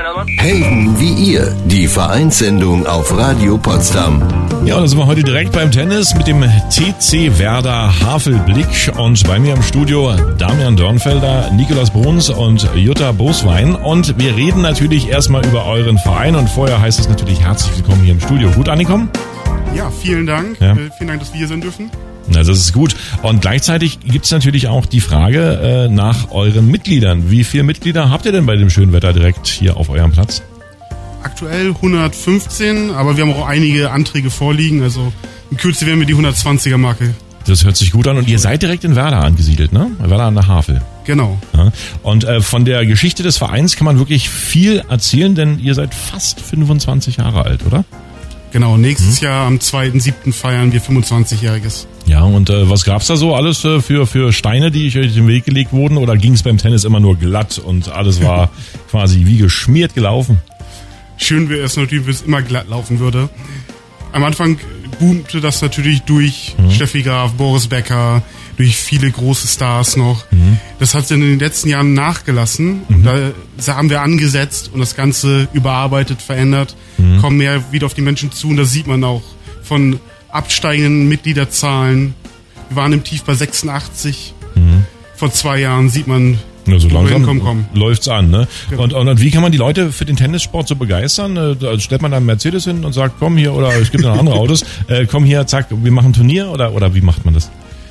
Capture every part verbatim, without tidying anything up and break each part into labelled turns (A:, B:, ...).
A: Helden wie ihr, die Vereinssendung auf Radio Potsdam.
B: Ja, und da sind wir heute direkt beim Tennis mit dem T C Werder Havelblick. Und bei mir im Studio Damian Dörnfelder, Nikolaus Bruns und Jutta Boswein. Und wir reden natürlich erstmal über euren Verein. Und vorher heißt es natürlich herzlich willkommen hier im Studio. Gut angekommen?
C: Ja, vielen Dank. Ja. Äh, vielen Dank, dass wir hier sein dürfen.
B: Na, das ist gut. Und gleichzeitig gibt's natürlich auch die Frage äh, nach euren Mitgliedern. Wie viele Mitglieder habt ihr denn bei dem schönen Wetter direkt hier auf eurem Platz?
C: Aktuell hundertfünfzehn, aber wir haben auch einige Anträge vorliegen. Also in Kürze werden wir die hundertzwanziger Marke.
B: Das hört sich gut an. Und ihr seid direkt in Werder angesiedelt, ne? Werder an der Havel.
C: Genau.
B: Ja. Und äh, von der Geschichte des Vereins kann man wirklich viel erzählen, denn ihr seid fast fünfundzwanzig Jahre alt, oder?
C: Genau, nächstes mhm. Jahr am zweiten siebten feiern wir fünfundzwanzigjähriges.
B: Ja, und äh, was gab's da so alles äh, für für Steine, die euch in den Weg gelegt wurden? Oder ging es beim Tennis immer nur glatt und alles war quasi wie geschmiert gelaufen?
C: Schön wäre es natürlich, wenn es immer glatt laufen würde. Am Anfang boomte das natürlich durch mhm. Steffi Graf, Boris Becker, durch viele große Stars noch. Mhm. Das hat in den letzten Jahren nachgelassen. Mhm. Und da haben wir angesetzt und das Ganze überarbeitet, verändert, mhm. kommen mehr wieder auf die Menschen zu. Und das sieht man auch von absteigenden Mitgliederzahlen. Wir waren im Tief bei sechsundachtzig. Mhm. Vor zwei Jahren sieht man,
B: ja, so langsam kommen, kommen. läuft's an, ne? Genau. Und, und, und wie kann man die Leute für den Tennissport so begeistern? Also stellt man da einen Mercedes hin und sagt, komm hier, oder es gibt noch andere Autos, äh, komm hier, zack, wir machen ein Turnier, oder, oder wie macht man das?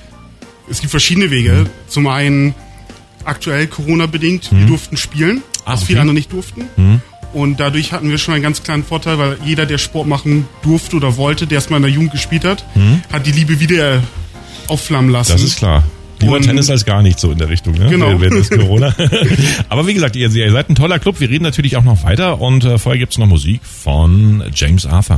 C: Es gibt verschiedene Wege. Mhm. Zum einen aktuell Corona-bedingt, mhm. wir durften spielen,
B: ah,
C: was
B: okay.
C: viele andere nicht durften. Mhm. Und dadurch hatten wir schon einen ganz kleinen Vorteil, weil jeder, der Sport machen durfte oder wollte, der erstmal in der Jugend gespielt hat, mhm. hat die Liebe wieder aufflammen lassen.
B: Das ist klar. Lieber und Tennis als gar nicht so in der Richtung, ne?
C: Genau.
B: Während des Corona. Aber wie gesagt, ihr, ihr seid ein toller Club. Wir reden natürlich auch noch weiter und äh, vorher gibt's noch Musik von James Arthur.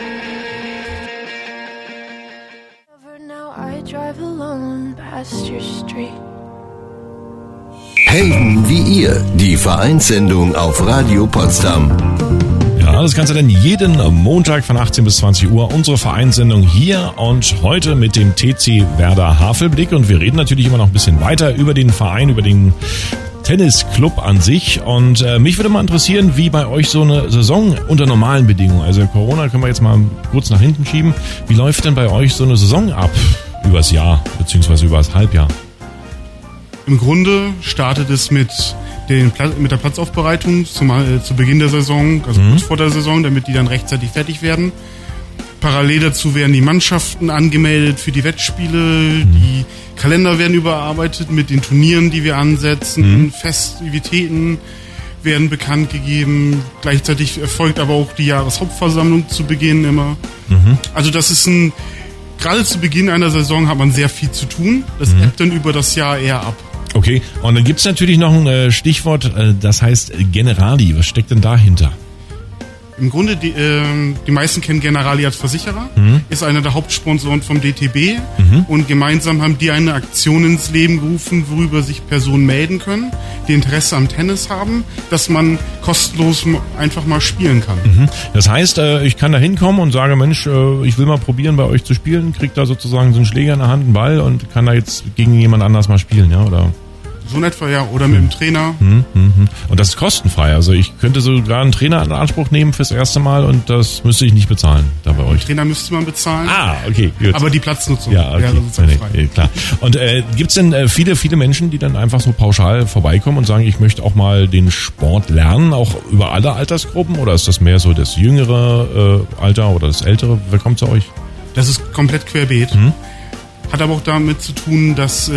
A: Helden wie ihr, die Vereinssendung auf Radio Potsdam.
B: Ja, das Ganze dann jeden Montag von achtzehn bis zwanzig Uhr. Unsere Vereinssendung hier und heute mit dem T C Werder Havelblick. Und wir reden natürlich immer noch ein bisschen weiter über den Verein, über den Tennisclub an sich. Und äh, mich würde mal interessieren, wie bei euch so eine Saison unter normalen Bedingungen, also Corona können wir jetzt mal kurz nach hinten schieben. Wie läuft denn bei euch so eine Saison ab? Übers Jahr, beziehungsweise übers Halbjahr?
C: Im Grunde startet es mit, den, mit der Platzaufbereitung zum, äh, zu Beginn der Saison, also mhm. kurz vor der Saison, damit die dann rechtzeitig fertig werden. Parallel dazu werden die Mannschaften angemeldet für die Wettspiele, mhm. die Kalender werden überarbeitet mit den Turnieren, die wir ansetzen, mhm. Festivitäten werden bekannt gegeben. Gleichzeitig erfolgt aber auch die Jahreshauptversammlung zu Beginn immer. Mhm. Also das ist ein, gerade zu Beginn einer Saison hat man sehr viel zu tun. Das mhm. ebbt dann über das Jahr eher ab.
B: Okay, und dann gibt's natürlich noch ein Stichwort, das heißt Generali. Was steckt denn dahinter?
C: Im Grunde, die, äh, die meisten kennen Generali als Versicherer, mhm. ist einer der Hauptsponsoren vom D T B mhm. und gemeinsam haben die eine Aktion ins Leben gerufen, worüber sich Personen melden können, die Interesse am Tennis haben, dass man kostenlos einfach mal spielen kann.
B: Mhm. Das heißt, ich kann da hinkommen und sage, Mensch, ich will mal probieren, bei euch zu spielen, krieg da sozusagen so einen Schläger in der Hand, einen Ball und kann da jetzt gegen jemand anders mal spielen, ja, oder?
C: So in etwa, ja. Oder mit dem Trainer.
B: Mhm, mhm. Und das ist kostenfrei. Also ich könnte sogar einen Trainer in Anspruch nehmen fürs erste Mal und das müsste ich nicht bezahlen da bei euch.
C: Den Trainer müsste man bezahlen.
B: Ah, okay, gut.
C: Aber die Platznutzung
B: ja, okay.
C: wäre sozusagen
B: nee,
C: frei.
B: Nee, klar. Und äh, gibt's denn äh, viele, viele Menschen, die dann einfach so pauschal vorbeikommen und sagen, ich möchte auch mal den Sport lernen, auch über alle Altersgruppen? Oder ist das mehr so das jüngere äh, Alter oder das ältere? Wer kommt zu euch?
C: Das ist komplett querbeet. Mhm. Hat aber auch damit zu tun, dass... Äh,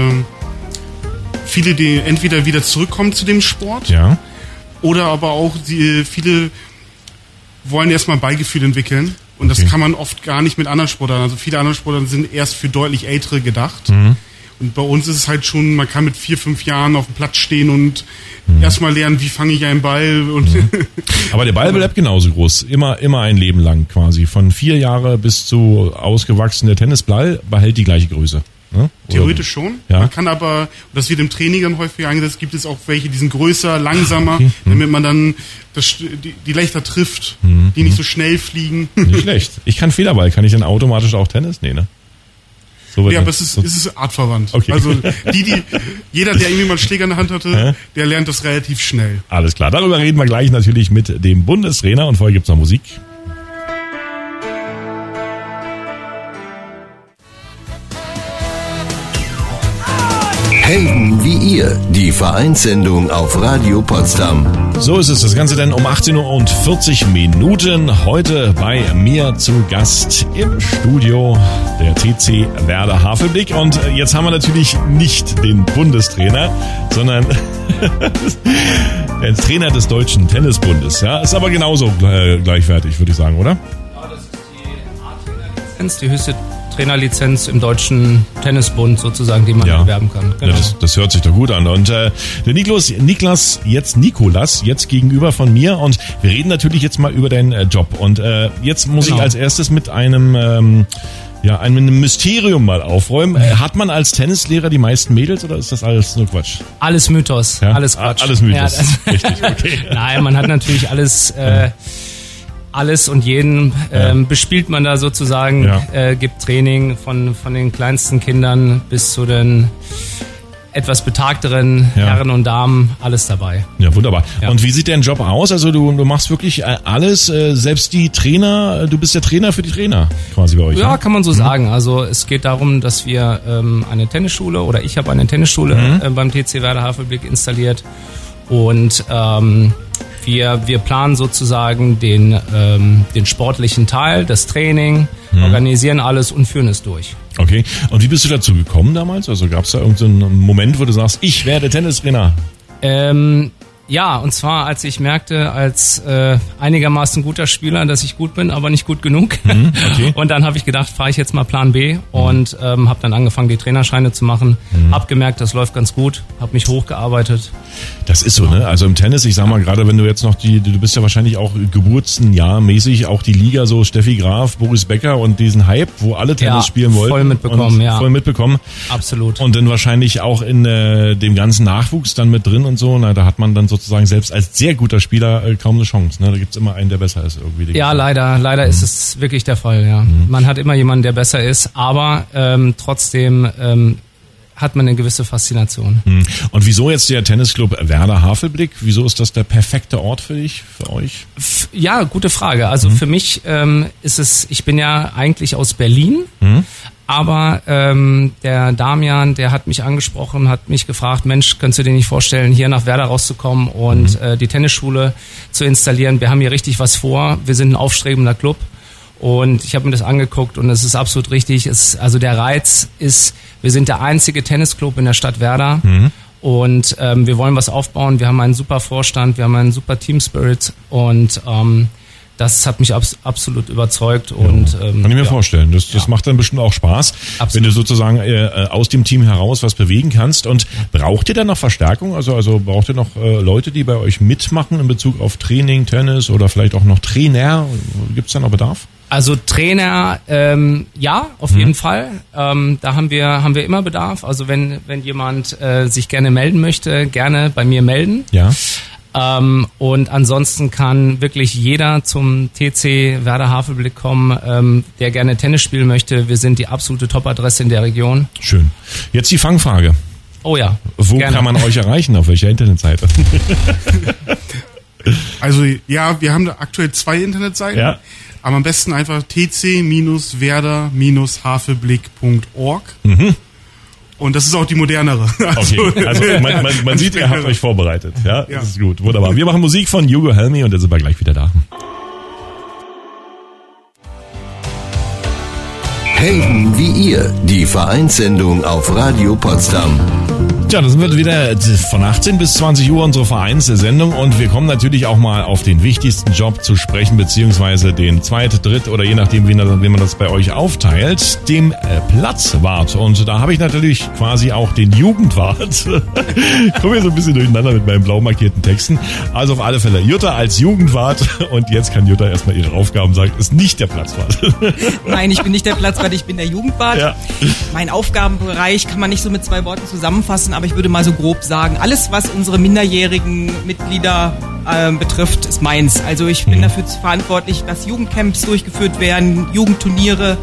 C: viele, die entweder wieder zurückkommen zu dem Sport,
B: ja.
C: oder aber auch die, viele wollen erstmal Beigefühl entwickeln und okay. das kann man oft gar nicht mit anderen Sportarten. Also viele andere Sportarten sind erst für deutlich Ältere gedacht. Mhm. Und bei uns ist es halt schon, man kann mit vier, fünf Jahren auf dem Platz stehen und mhm. erstmal lernen, wie fange ich einen Ball. Und
B: mhm. Aber der Ball bleibt genauso groß, immer, immer ein Leben lang quasi. Von vier Jahre bis zu ausgewachsener Tennisball behält die gleiche Größe. Ne?
C: Theoretisch schon.
B: Ja.
C: Man kann aber, das wird im Training dann häufig eingesetzt, gibt es auch welche, die sind größer, langsamer, okay. mhm. damit man dann das, die, die leichter trifft, mhm. die nicht so schnell fliegen.
B: Nicht schlecht. Ich kann Federball. Kann ich dann automatisch auch Tennis? Nee, ne? So
C: ja, aber es ist, es ist artverwandt.
B: Okay.
C: Also die, die, jeder, der irgendwie mal einen Schläger in der Hand hatte, der lernt das relativ schnell.
B: Alles klar, darüber reden wir gleich natürlich mit dem Bundestrainer und vorher gibt's noch Musik.
A: Helden wie ihr, die Vereinssendung auf Radio Potsdam.
B: So ist es, das Ganze dann um achtzehn Uhr und vierzig Minuten. Heute bei mir zu Gast im Studio der T C Werder Havelblick. Und jetzt haben wir natürlich nicht den Bundestrainer, sondern den Trainer des Deutschen Tennisbundes. Ja, ist aber genauso äh, gleichwertig, würde ich sagen, oder?
D: Ja, das ist die A-Trainer-Lizenz, die höchste Trainerlizenz im Deutschen Tennisbund sozusagen, die man
B: Ja.
D: erwerben kann. Genau.
B: Ja, das, das hört sich doch gut an. Und äh, der Niklas, Niklas, jetzt Nikolas, jetzt gegenüber von mir. Und wir reden natürlich jetzt mal über deinen äh, Job. Und äh, jetzt muss
D: Genau.
B: ich als erstes mit einem, ähm, ja, einem Mysterium mal aufräumen. Äh, hat man als Tennislehrer die meisten Mädels oder ist das alles nur Quatsch?
D: Alles Mythos,
B: Ja?
D: alles Quatsch.
B: Ah, alles Mythos.
D: Ja, das,
B: Richtig, okay.
D: Nein, man hat natürlich alles, äh, alles und jeden ähm, bespielt man da sozusagen,
B: Ja.
D: äh, gibt Training von, von den kleinsten Kindern bis zu den etwas betagteren
B: Ja.
D: Herren und Damen, alles dabei.
B: Ja, wunderbar.
D: Ja.
B: Und wie sieht dein Job aus? Also du, du machst wirklich äh, alles, äh, selbst die Trainer, äh, du bist der Trainer für die Trainer quasi bei euch.
D: Ja,
B: ne?
D: kann man so sagen. Also es geht darum, dass wir ähm, eine Tennisschule oder ich habe eine Tennisschule
B: Mhm.
D: äh, beim T C Werder Havelblick installiert und ähm, wir, wir planen sozusagen den, ähm, den sportlichen Teil, das Training,
B: Mhm.
D: organisieren alles und führen es durch.
B: Okay. Und wie bist du dazu gekommen damals? Also gab es da irgendeinen Moment, wo du sagst, ich werde Tennistrainer?
D: Ähm, ja, und zwar als ich merkte, als äh, einigermaßen guter Spieler, dass ich gut bin, aber nicht gut genug.
B: Mhm, okay.
D: Und dann habe ich gedacht, fahre ich jetzt mal Plan B und ähm, habe dann angefangen, die Trainerscheine zu machen.
B: Mhm.
D: Hab gemerkt, das läuft ganz gut, habe mich hochgearbeitet.
B: Das ist so, ne? Also im Tennis, ich sag mal, gerade wenn du jetzt noch die, du bist ja wahrscheinlich auch Geburtsenjahr-mäßig, auch die Liga, so Steffi Graf, Boris Becker und diesen Hype, wo alle Tennis
D: Ja,
B: spielen wollten.
D: voll mitbekommen,
B: und
D: ja.
B: Voll mitbekommen.
D: Absolut.
B: Und dann wahrscheinlich auch in äh, dem ganzen Nachwuchs dann mit drin und so, na, da hat man dann sozusagen selbst als sehr guter Spieler äh, kaum eine Chance, ne? Da gibt's immer einen, der besser ist irgendwie.
D: Ja, leider, leider ist es wirklich der Fall, ja.
B: Mhm.
D: Man hat immer jemanden, der besser ist, aber ähm, trotzdem ähm, hat man eine gewisse Faszination.
B: Hm. Und wieso jetzt der Tennisclub Werder Havelblick? Wieso ist das der perfekte Ort für dich, für euch?
D: F- Ja, gute Frage. Also
B: Mhm.
D: für mich ähm, ist es, ich bin ja eigentlich aus Berlin,
B: Mhm.
D: aber ähm, der Damian, der hat mich angesprochen, hat mich gefragt, Mensch, könntest du dir nicht vorstellen, hier nach Werder rauszukommen und
B: Mhm.
D: äh, die Tennisschule zu installieren? Wir haben hier richtig was vor. Wir sind ein aufstrebender Club. Und ich habe mir das angeguckt und es ist absolut richtig. Es, also der Reiz ist, wir sind der einzige Tennisclub in der Stadt Werder
B: Mhm.
D: und ähm, wir wollen was aufbauen. Wir haben einen super Vorstand, wir haben einen super Team Spirit und ähm, das hat mich abs- absolut überzeugt. Und ähm,
B: Kann ich mir
D: ja.
B: vorstellen. Das, das
D: Ja.
B: macht dann bestimmt auch Spaß,
D: Absolut.
B: wenn du sozusagen äh, aus dem Team heraus was bewegen kannst. Und braucht ihr dann noch Verstärkung? Also, also braucht ihr noch äh, Leute, die bei euch mitmachen in Bezug auf Training, Tennis oder vielleicht auch noch Trainer? Gibt es da noch Bedarf?
D: Also Trainer, ähm, ja, auf
B: Mhm.
D: jeden Fall. Ähm, da haben wir haben wir immer Bedarf. Also wenn wenn jemand äh, sich gerne melden möchte, gerne bei mir melden.
B: Ja.
D: Ähm, und ansonsten kann wirklich jeder zum T C Werder Havelblick kommen, ähm, der gerne Tennis spielen möchte. Wir sind die absolute Top-Adresse in der Region.
B: Schön. Jetzt die Fangfrage.
D: Oh ja.
B: Wo
D: gerne.
B: kann man euch erreichen? Auf welcher Internetseite?
C: Also ja, wir haben da aktuell zwei Internetseiten.
B: Ja.
C: Aber am besten einfach t c Werder Havelblick punkt org.
B: Mhm.
C: Und das ist auch die modernere.
B: Okay, also man, man, man sieht, ihr habt euch vorbereitet. Ja,
C: Ja.
B: das ist gut, wunderbar. Wir machen Musik von Hugo Helmy und dann sind wir gleich wieder da.
A: Helden wie ihr, die Vereinssendung auf Radio Potsdam.
B: Tja, das wird wieder von achtzehn bis zwanzig Uhr unsere Vereinssendung und wir kommen natürlich auch mal auf den wichtigsten Job zu sprechen, beziehungsweise den zweit-, dritt- oder je nachdem, wie man wie man das bei euch aufteilt, dem äh, Platzwart. Und da habe ich natürlich quasi auch den Jugendwart. Ich komme hier so ein bisschen durcheinander mit meinen blau markierten Texten. Also auf alle Fälle Jutta als Jugendwart und jetzt kann Jutta erstmal ihre Aufgaben sagen, ist nicht der Platzwart.
E: Nein, ich bin nicht der Platzwart, ich bin der Jugendwart.
B: Ja.
E: Mein Aufgabenbereich kann man nicht so mit zwei Worten zusammenfassen, aber ich würde mal so grob sagen, alles, was unsere minderjährigen Mitglieder äh, betrifft, ist meins. Also ich bin
B: Mhm.
E: dafür verantwortlich, dass Jugendcamps durchgeführt werden, Jugendturniere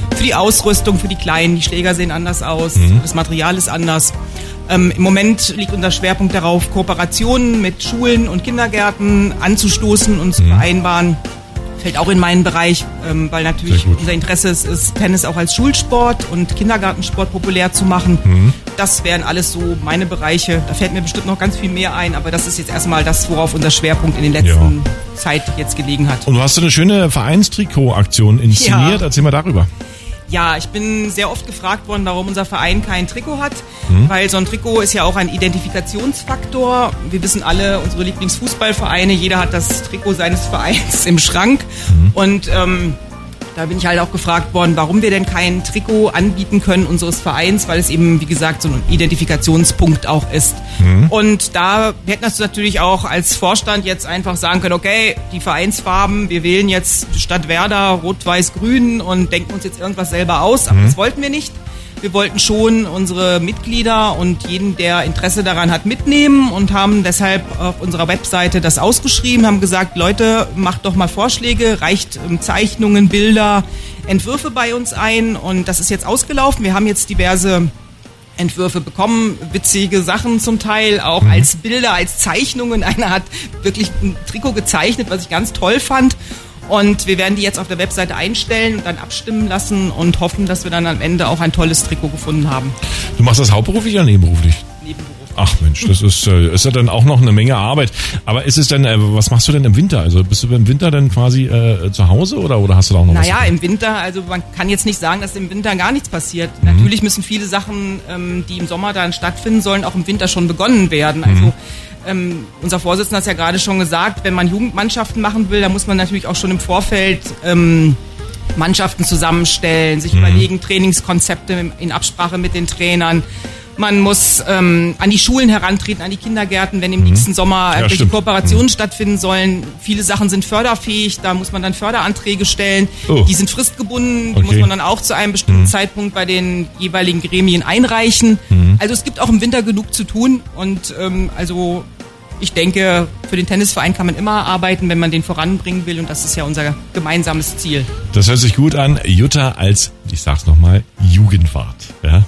E: für die Ausrüstung, für die Kleinen. Die Schläger sehen anders aus,
B: Mhm.
E: das Material ist anders. Ähm, Im Moment liegt unser Schwerpunkt darauf, Kooperationen mit Schulen und Kindergärten anzustoßen und zu
B: Mhm.
E: vereinbaren. Fällt auch in meinen Bereich, ähm, weil natürlich
B: Sehr gut.
E: unser Interesse ist, ist, Tennis auch als Schulsport und Kindergartensport populär zu machen.
B: Mhm.
E: Das wären alles so meine Bereiche. Da fällt mir bestimmt noch ganz viel mehr ein, aber das ist jetzt erstmal das, worauf unser Schwerpunkt in den letzten
B: Ja.
E: Zeit jetzt gelegen hat.
B: Und du hast so eine schöne Vereinstrikot-Aktion inszeniert.
E: Ja.
B: Erzähl mal darüber.
E: Ja, ich bin sehr oft gefragt worden, warum unser Verein kein Trikot hat,
B: Mhm.
E: weil so ein Trikot ist ja auch ein Identifikationsfaktor. Wir wissen alle, unsere Lieblingsfußballvereine, jeder hat das Trikot seines Vereins im Schrank.
B: Mhm.
E: Und ähm, da bin ich halt auch gefragt worden, warum wir denn kein Trikot anbieten können unseres Vereins, weil es eben, wie gesagt, so ein Identifikationspunkt auch ist.
B: Mhm.
E: Und da wir hätten das natürlich auch als Vorstand jetzt einfach sagen können, okay, die Vereinsfarben, wir wählen jetzt statt Werder Rot-Weiß-Grün und denken uns jetzt irgendwas selber aus, aber
B: Mhm.
E: das wollten wir nicht. Wir wollten schon unsere Mitglieder und jeden, der Interesse daran hat, mitnehmen und haben deshalb auf unserer Webseite das ausgeschrieben, haben gesagt, Leute, macht doch mal Vorschläge, reicht ähm, Zeichnungen, Bilder, Entwürfe bei uns ein und das ist jetzt ausgelaufen. Wir haben jetzt diverse Entwürfe bekommen, witzige Sachen zum Teil, auch
B: Mhm.
E: als Bilder, als Zeichnungen. Einer hat wirklich ein Trikot gezeichnet, was ich ganz toll fand. Und wir werden die jetzt auf der Webseite einstellen und dann abstimmen lassen und hoffen, dass wir dann am Ende auch ein tolles Trikot gefunden haben.
B: Du machst das hauptberuflich oder nebenberuflich?
E: Nebenberuf.
B: Ach Mensch, das ist, äh, ist ja dann auch noch eine Menge Arbeit. Aber ist es denn, äh, was machst du denn im Winter? Also bist du im Winter dann quasi äh, zu Hause oder, oder hast du da auch noch
E: Naja,
B: was?
E: im Winter, also man kann jetzt nicht sagen, dass im Winter gar nichts passiert.
B: Mhm.
E: Natürlich müssen viele Sachen, ähm, die im Sommer dann stattfinden sollen, auch im Winter schon begonnen werden.
B: Mhm.
E: Also ähm, unser Vorsitzender hat es ja gerade schon gesagt, wenn man Jugendmannschaften machen will, dann muss man natürlich auch schon im Vorfeld ähm, Mannschaften zusammenstellen, sich
B: Mhm.
E: überlegen, Trainingskonzepte in Absprache mit den Trainern. Man muss ähm, an die Schulen herantreten, an die Kindergärten, wenn im nächsten Sommer
B: Ja,
E: irgendwelche
B: stimmt.
E: Kooperationen stattfinden sollen. Viele Sachen sind förderfähig, da muss man dann Förderanträge stellen.
B: Oh.
E: Die sind fristgebunden, die
B: Okay.
E: muss man dann auch zu einem bestimmten Zeitpunkt bei den jeweiligen Gremien einreichen. Also es gibt auch im Winter genug zu tun und ähm, also ich denke, für den Tennisverein kann man immer arbeiten, wenn man den voranbringen will und das ist ja unser gemeinsames Ziel.
B: Das hört sich gut an. Jutta als, ich sag's nochmal, Jugendwart. Ja?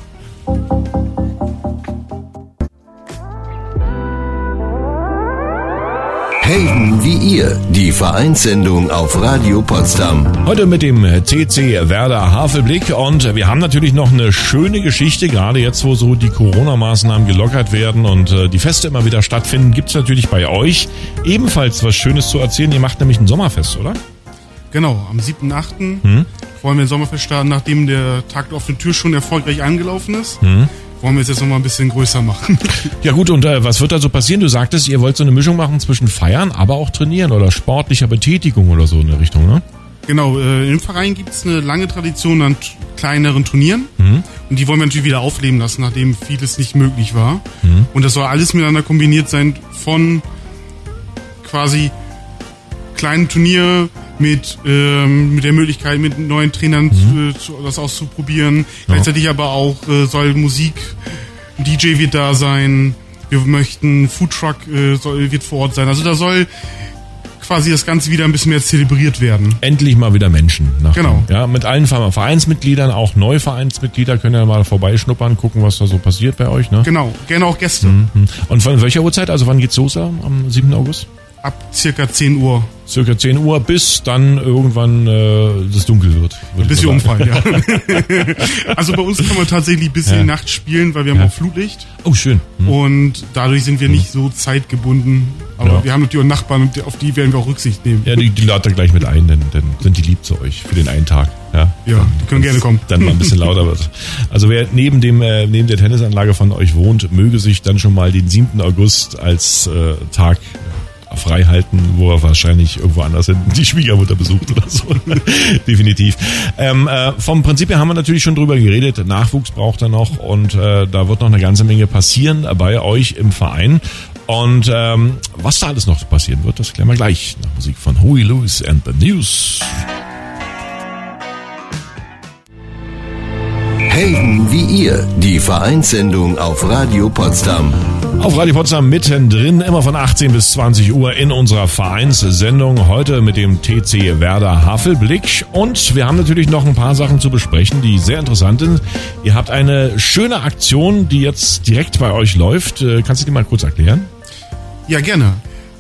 A: Helden wie ihr, die Vereinssendung auf Radio Potsdam.
B: Heute mit dem T C Werder Havelblick und wir haben natürlich noch eine schöne Geschichte, gerade jetzt, wo so die Corona-Maßnahmen gelockert werden und äh, die Feste immer wieder stattfinden, gibt's natürlich bei euch ebenfalls was Schönes zu erzählen. Ihr macht nämlich ein Sommerfest, oder?
C: Genau, am siebten achten
B: Mhm.
C: wollen wir ein Sommerfest starten, nachdem der Tag der offenen Tür schon erfolgreich angelaufen ist.
B: Mhm.
C: Wollen wir es jetzt nochmal ein bisschen größer machen.
B: Ja gut, und äh, was wird da so passieren? Du sagtest, ihr wollt so eine Mischung machen zwischen Feiern, aber auch Trainieren oder sportlicher Betätigung oder so in der Richtung, ne?
C: Genau, äh, im Verein gibt es eine lange Tradition an t- kleineren Turnieren.
B: Mhm.
C: Und die wollen wir natürlich wieder aufleben lassen, nachdem vieles nicht möglich war.
B: Mhm.
C: Und das soll alles miteinander kombiniert sein von quasi kleinen Turnier mit, ähm, mit der Möglichkeit, mit neuen Trainern
B: Mhm.
C: zu, zu, das auszuprobieren. Gleichzeitig aber auch äh, soll Musik, ein D J wird da sein. Wir möchten, Foodtruck äh, soll, wird vor Ort sein. Also da soll quasi das Ganze wieder ein bisschen mehr zelebriert werden.
B: Endlich mal wieder Menschen. Nach
C: Genau.
B: Ja, mit allen Vereinsmitgliedern, auch Neuvereinsmitglieder können ja mal vorbeischnuppern, gucken, was da so passiert bei euch, ne?
C: Genau, gerne auch Gäste.
B: Mhm. Und von welcher Uhrzeit? Also wann geht's los am am siebten August?
C: Ab circa zehn Uhr.
B: Circa zehn Uhr, bis dann irgendwann äh, das dunkel wird. würde
C: Bis
B: ich
C: wir
B: mal sagen.
C: umfallen, ja. Also bei uns kann man tatsächlich bis in
B: Ja.
C: die Nacht spielen, weil wir haben
B: Ja.
C: auch Flutlicht.
B: Oh, schön. Mhm.
C: Und dadurch sind wir nicht so zeitgebunden. Aber
B: Ja.
C: wir haben natürlich auch Nachbarn, und auf die werden wir auch Rücksicht nehmen.
B: Ja, die, die ladet ihr gleich mit ein, denn, denn sind die lieb zu euch für den einen Tag. Ja,
C: Ja, die können gerne kommen.
B: Dann mal ein bisschen lauter wird. Also wer neben dem äh, neben der Tennisanlage von euch wohnt, möge sich dann schon mal den siebten August als äh, Tag frei halten, wo er wahrscheinlich irgendwo anders hin die Schwiegermutter besucht oder so. Definitiv. Ähm, äh, vom Prinzip her haben wir natürlich schon drüber geredet. Nachwuchs braucht er noch und äh, da wird noch eine ganze Menge passieren bei euch im Verein. Und ähm, was da alles noch passieren wird, das klären wir gleich nach Musik von Huey Lewis and the News.
A: Helden wie ihr, die Vereinssendung auf Radio Potsdam.
B: Auf Radio Potsdam mittendrin, immer von achtzehn bis zwanzig Uhr in unserer Vereinssendung. Heute mit dem T C Werder Havelblick. Und wir haben natürlich noch ein paar Sachen zu besprechen, die sehr interessant sind. Ihr habt eine schöne Aktion, die jetzt direkt bei euch läuft. Kannst du die mal kurz erklären?
C: Ja, gerne.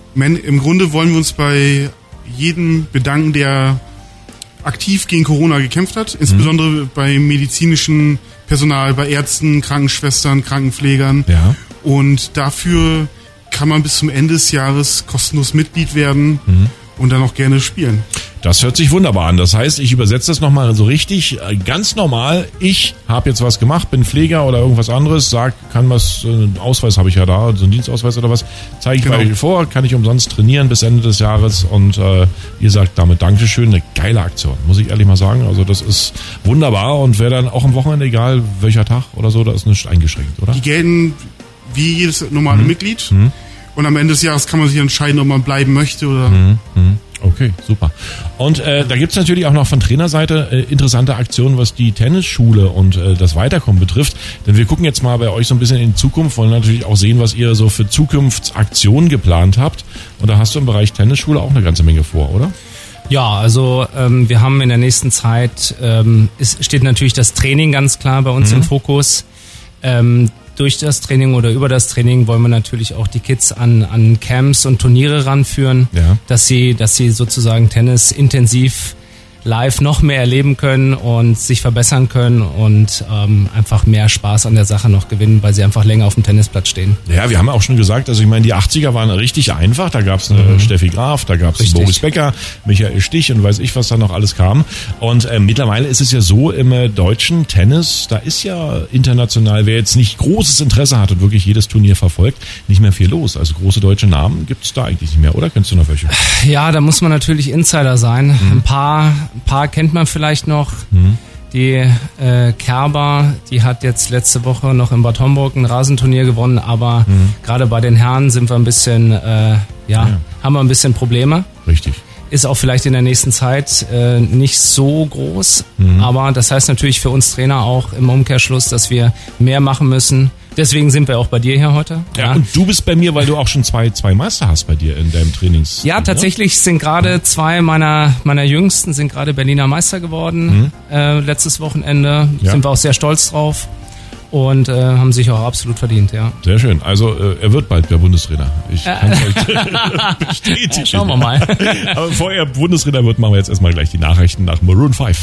C: Im Grunde wollen wir uns bei jedem bedanken, der aktiv gegen Corona gekämpft hat. Insbesondere mhm. bei medizinischem Personal, bei Ärzten, Krankenschwestern, Krankenpflegern.
B: Ja.
C: Und dafür kann man bis zum Ende des Jahres kostenlos Mitglied werden mhm. und dann auch gerne spielen.
B: Das hört sich wunderbar an. Das heißt, ich übersetze das nochmal so richtig, ganz normal. Ich habe jetzt was gemacht, bin Pfleger oder irgendwas anderes, sag, kann was, einen Ausweis habe ich ja da, so einen Dienstausweis oder was, zeige ich genau. bei euch vor, kann ich umsonst trainieren bis Ende des Jahres und äh, ihr sagt damit Dankeschön, eine geile Aktion, muss ich ehrlich mal sagen. Also das ist wunderbar und wäre dann auch am Wochenende, egal welcher Tag oder so, da ist nicht eingeschränkt, oder?
C: Die gelten wie jedes normale mhm. Mitglied mhm. und am Ende des Jahres kann man sich entscheiden, ob man bleiben möchte oder...
B: Mhm. Mhm. Okay, super. Und äh, da gibt's natürlich auch noch von Trainerseite äh, interessante Aktionen, was die Tennisschule und äh, das Weiterkommen betrifft. Denn wir gucken jetzt mal bei euch so ein bisschen in die Zukunft, wollen natürlich auch sehen, was ihr so für Zukunftsaktionen geplant habt. Und da hast du im Bereich Tennisschule auch eine ganze Menge vor, oder?
D: Ja, also ähm, wir haben in der nächsten Zeit, ähm, ist, steht natürlich das Training ganz klar bei uns mhm. im Fokus. Ähm, Durch das Training oder über das Training wollen wir natürlich auch die Kids an, an Camps und Turniere ranführen,
B: ja.
D: dass sie, dass sie sozusagen Tennis intensiv live noch mehr erleben können und sich verbessern können und ähm, einfach mehr Spaß an der Sache noch gewinnen, weil sie einfach länger auf dem Tennisplatz stehen.
B: Ja, wir haben auch schon gesagt, also ich meine, die achtziger waren richtig einfach. Da gab es eine mhm. Steffi Graf, da gab es Boris Becker, Michael Stich und weiß ich, was da noch alles kam. Und äh, mittlerweile ist es ja so, im äh, deutschen Tennis, da ist ja international, wer jetzt nicht großes Interesse hat und wirklich jedes Turnier verfolgt, nicht mehr viel los. Also große deutsche Namen gibt es da eigentlich nicht mehr, oder? Kennst du noch welche?
D: Ja, da muss man natürlich Insider sein. Mhm. Ein paar... Ein paar kennt man vielleicht noch. Mhm. Die äh, Kerber, die hat jetzt letzte Woche noch in Bad Homburg ein Rasenturnier gewonnen, aber mhm. gerade bei den Herren sind wir ein bisschen, äh, ja, ja, haben wir ein bisschen Probleme.
B: Richtig.
D: Ist auch vielleicht in der nächsten Zeit äh, nicht so groß, mhm. aber das heißt natürlich für uns Trainer auch im Umkehrschluss, dass wir mehr machen müssen. Deswegen sind wir auch bei dir hier heute.
B: Ja, ja. Und du bist bei mir, weil du auch schon zwei, zwei Meister hast bei dir in deinem Trainings.
D: Ja, tatsächlich ja? sind gerade zwei meiner, meiner Jüngsten sind gerade Berliner Meister geworden. Mhm. Äh, letztes Wochenende. Ja. Sind wir auch sehr stolz drauf. Und äh, haben sich auch absolut verdient, ja.
B: Sehr schön. Also äh, er wird bald der Bundestrainer. Ich kann es euch bestätigen.
D: Schauen wir mal.
B: Aber bevor er Bundestrainer wird, machen wir jetzt erstmal gleich die Nachrichten nach Maroon fünf.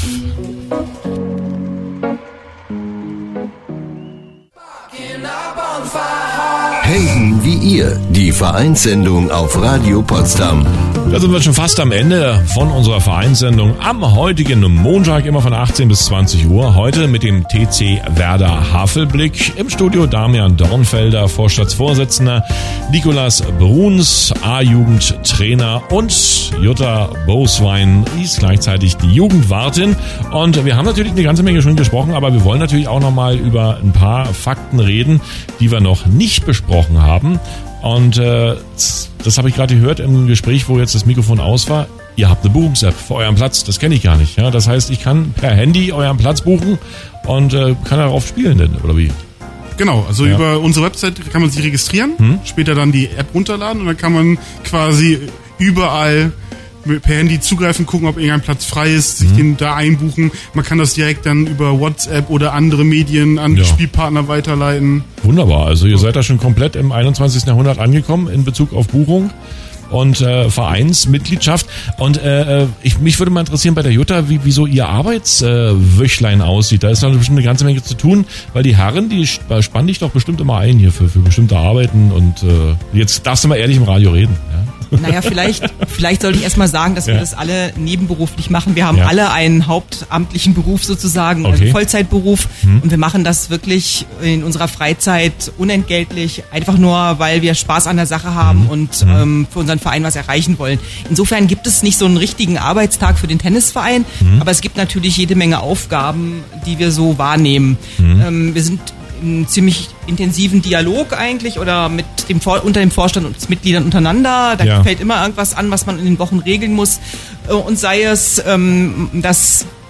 A: Helden wie ihr, die Vereinssendung auf Radio Potsdam.
B: Da sind wir schon fast am Ende von unserer Vereinssendung am heutigen Montag, immer von achtzehn bis zwanzig Uhr. Heute mit dem T C Werder Havelblick. Im Studio Damian Dornfelder, Vorstandsvorsitzender, Nikolas Bruns, A-Jugendtrainer und Jutta Boswein, ist gleichzeitig die Jugendwartin. Und wir haben natürlich eine ganze Menge schon gesprochen, aber wir wollen natürlich auch nochmal über ein paar Fakten reden, die wir noch nicht besprochen haben. Und äh, das habe ich gerade gehört im Gespräch, wo jetzt das Mikrofon aus war. Ihr habt eine Buchungs-App für euren Platz, das kenne ich gar nicht. Ja? Das heißt, ich kann per Handy euren Platz buchen und äh, kann darauf spielen, denn, oder wie?
C: Genau, also ja. über unsere Website kann man sich registrieren, hm? später dann die App runterladen und dann kann man quasi überall per Handy zugreifen, gucken, ob irgendein Platz frei ist, sich mhm. den da einbuchen. Man kann das direkt dann über WhatsApp oder andere Medien an ja. Spielpartner weiterleiten.
B: Wunderbar, also ihr seid da schon komplett im einundzwanzigsten Jahrhundert angekommen in Bezug auf Buchung und äh, Vereinsmitgliedschaft. Und äh, ich, mich würde mal interessieren bei der Jutta, wie, wie so ihr Arbeitswöchlein äh, aussieht. Da ist dann bestimmt eine ganze Menge zu tun, weil die Herren, die spannen dich doch bestimmt immer ein hier für, für bestimmte Arbeiten. Und äh, jetzt darfst du mal ehrlich im Radio reden. Ja?
E: Naja, vielleicht, vielleicht sollte ich erstmal sagen, dass ja. wir das alle nebenberuflich machen. Wir haben
B: ja.
E: alle einen hauptamtlichen Beruf sozusagen,
B: okay.
E: also Vollzeitberuf.
B: Hm.
E: Und wir machen das wirklich in unserer Freizeit unentgeltlich, einfach nur, weil wir Spaß an der Sache haben hm. und hm. ähm, für unseren Verein was erreichen wollen. Insofern gibt es nicht so einen richtigen Arbeitstag für den Tennisverein, hm. aber es gibt natürlich jede Menge Aufgaben, die wir so wahrnehmen. Hm. Ähm, wir sind einen ziemlich intensiven Dialog eigentlich oder mit dem unter dem Vorstand und Mitgliedern untereinander. Da
B: ja.
E: fällt immer irgendwas an, was man in den Wochen regeln muss. Und sei es, ähm, dass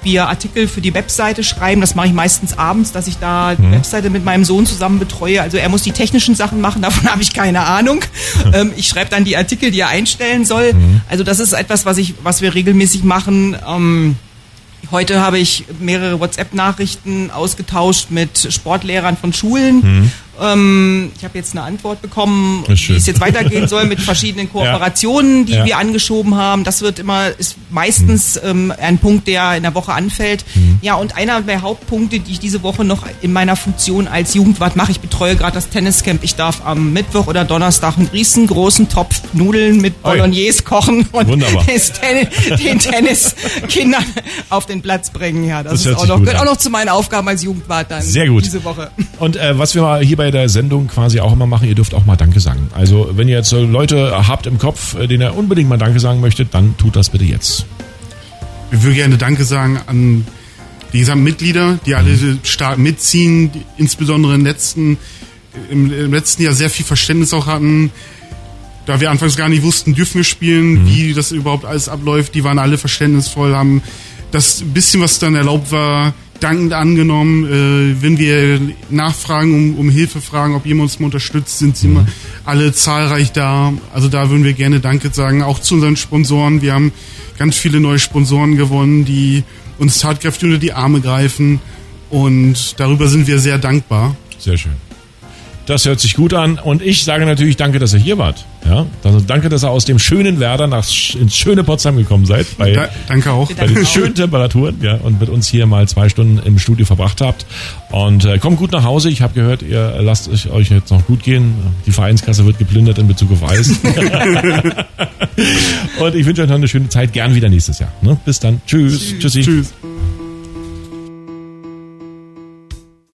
E: wir Artikel für die Webseite schreiben. Das mache ich meistens abends, dass ich da die mhm. Webseite mit meinem Sohn zusammen betreue. Also er muss die technischen Sachen machen, davon habe ich keine Ahnung. ähm, ich schreibe dann die Artikel, die er einstellen soll. Mhm. Also das ist etwas, was ich, was wir regelmäßig machen. Ähm, Heute habe ich mehrere WhatsApp-Nachrichten ausgetauscht mit Sportlehrern von Schulen. Mhm. Ähm, ich habe jetzt eine Antwort bekommen, wie es jetzt weitergehen soll mit verschiedenen Kooperationen, die ja. wir angeschoben haben. Das wird immer, ist meistens mhm. ähm, ein Punkt, der in der Woche anfällt. Mhm. Ja, und einer der Hauptpunkte, die ich diese Woche noch in meiner Funktion als Jugendwart mache, ich betreue gerade das Tenniscamp. Ich darf am Mittwoch oder Donnerstag einen riesengroßen Topf Nudeln mit Bolognese kochen und Ten- den Tenniskindern auf den Platz bringen. Ja, das, das ist auch noch, gehört auch noch zu meinen Aufgaben als Jugendwart dann
B: Sehr gut.
E: diese Woche.
B: Und äh, was wir mal hier bei der Sendung quasi auch immer machen, ihr dürft auch mal Danke sagen. Also wenn ihr jetzt so Leute habt im Kopf, denen ihr unbedingt mal Danke sagen möchtet, dann tut das bitte jetzt.
C: Ich würde gerne Danke sagen an die gesamten Mitglieder, die alle mhm. stark mitziehen, die insbesondere im letzten, im, im letzten Jahr sehr viel Verständnis auch hatten. Da wir anfangs gar nicht wussten, dürfen wir spielen, mhm. wie das überhaupt alles abläuft. Die waren alle verständnisvoll, haben das bisschen, was dann erlaubt war, dankend angenommen. Äh, wenn wir nachfragen, um, um Hilfe fragen, ob jemand uns mal unterstützt, sind sie mhm. immer alle zahlreich da. Also da würden wir gerne Danke sagen. Auch zu unseren Sponsoren. Wir haben ganz viele neue Sponsoren gewonnen, die uns tatkräftig unter die Arme greifen. Und darüber sind wir sehr dankbar.
B: Sehr schön. Das hört sich gut an. Und ich sage natürlich danke, dass ihr hier wart. Ja, also danke, dass ihr aus dem schönen Werder nach ins schöne Potsdam gekommen seid. Bei,
C: da, danke auch.
B: Bei den schönen Temperaturen. Ja, und mit uns hier mal zwei Stunden im Studio verbracht habt. Und äh, kommt gut nach Hause. Ich habe gehört, ihr lasst es euch jetzt noch gut gehen. Die Vereinskasse wird geplündert in Bezug auf Eis. Und ich wünsche euch noch eine schöne Zeit. Gern wieder nächstes Jahr. Ne? Bis dann. Tschüss. Tschüss. Tschüssi. Tschüss.